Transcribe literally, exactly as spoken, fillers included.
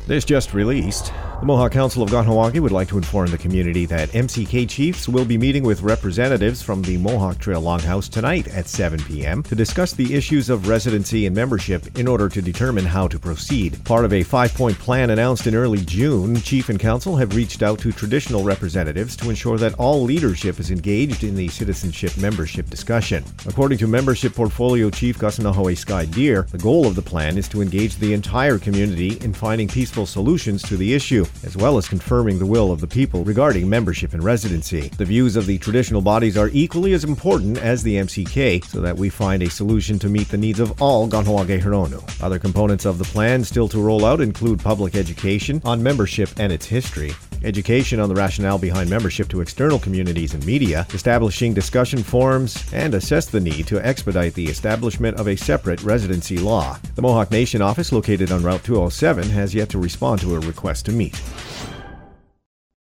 This just released. The Mohawk Council of Kahnawake would like to inform the community that M C K chiefs will be meeting with representatives from the Mohawk Trail Longhouse tonight at seven p.m. to discuss the issues of residency and membership in order to determine how to proceed. Part of a five-point plan announced in early June, Chief and Council have reached out to traditional representatives to ensure that all leadership is engaged in the citizenship membership discussion. According to Membership Portfolio Chief Kasanahoe Sky Deer, the goal of the plan is to engage the entire community in finding peaceful solutions to the issue, as well as confirming the will of the people regarding membership and residency. The views of the traditional bodies are equally as important as the M C K, so that we find a solution to meet the needs of all Kahnawake Hironu. Other components of the plan still to roll out include public education on membership and its history, education on the rationale behind membership to external communities and media, establishing discussion forums, and assess the need to expedite the establishment of a separate residency law. The Mohawk Nation office, located on Route two oh seven, has yet to respond to a request to meet.